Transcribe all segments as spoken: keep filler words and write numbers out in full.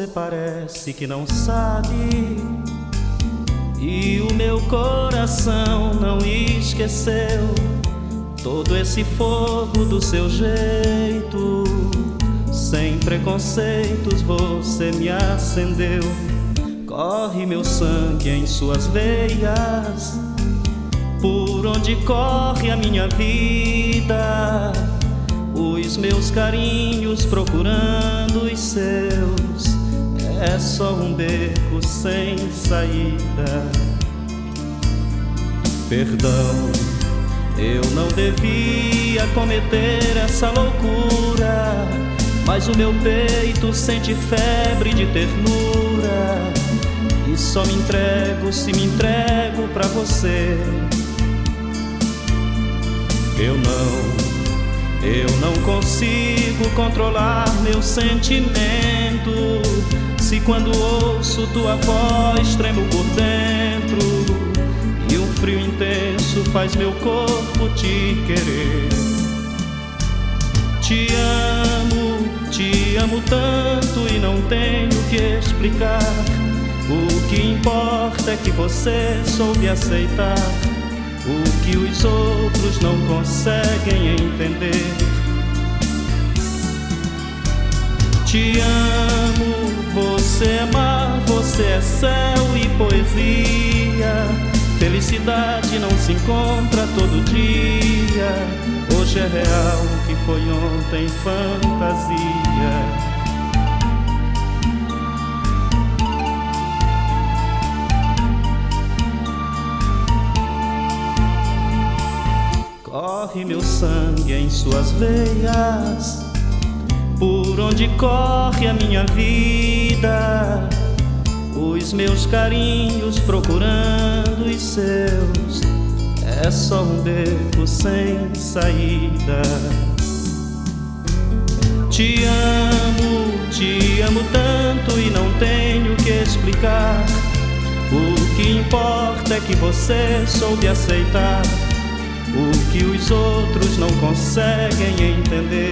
parece que não sabe, e o meu coração não esqueceu todo esse fogo do seu jeito. Sem preconceitos você me acendeu. Corre meu sangue em suas veias, por onde corre a minha vida. Os meus carinhos procurando os seus, é só um beco sem saída. Perdão, eu não devia cometer essa loucura, mas o meu peito sente febre de ternura, e só me entrego se me entrego pra você. Eu não, eu não consigo controlar meu sentimento, se quando ouço tua voz tremo por dentro, e um frio intenso faz meu corpo te querer. Te amo, te amo tanto e não tenho que explicar. O que importa é que você soube aceitar o que os outros não conseguem entender. Te amo, você é mar, você é céu e poesia. Felicidade não se encontra todo dia. Hoje é real o que foi ontem fantasia. Corre meu sangue em suas veias, por onde corre a minha vida. Os meus carinhos procurando os seus, é só um beco sem saída. Te amo, te amo tanto e não tenho que explicar. O que importa é que você soube aceitar o que os outros não conseguem entender.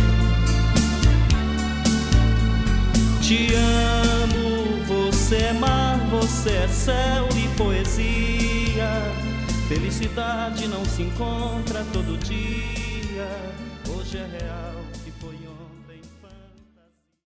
Te amo, você é mar, você é céu e poesia. Felicidade não se encontra todo dia. Hoje é real.